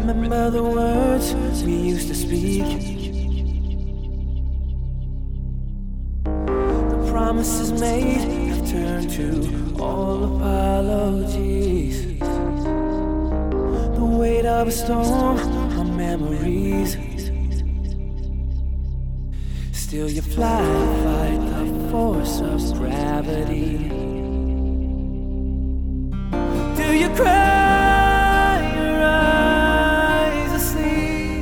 remember the words we used to speak, the promises made have turned to all apologies. The weight of a storm on memories. Still you fly, fight the force of gravity. Do you cry your eyes asleep?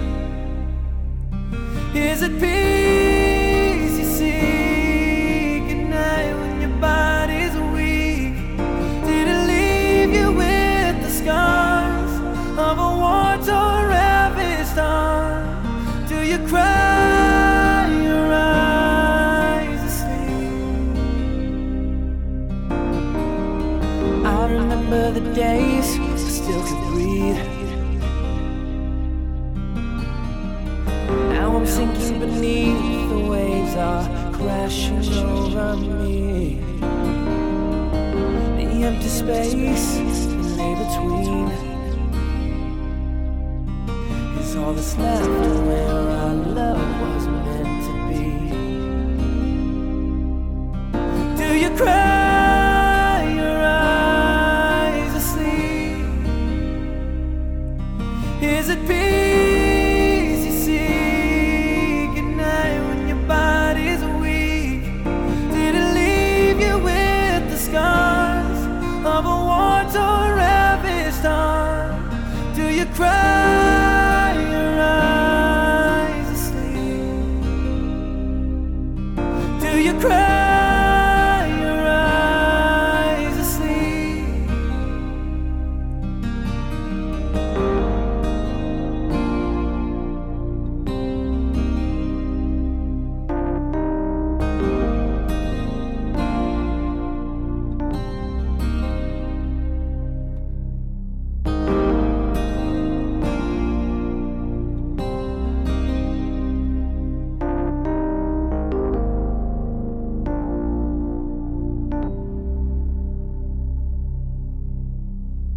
Is it peace you seek at night when your body's weak? Did it leave you with the scars of a war-torn, ravaged heart? Do you cry your eyes asleep? I remember the days I still could breathe. Now I'm sinking beneath, the waves are crashing over me. The empty space that lay between is all that's left of where our love was meant to be. Do you cry your eyes asleep? Is it peace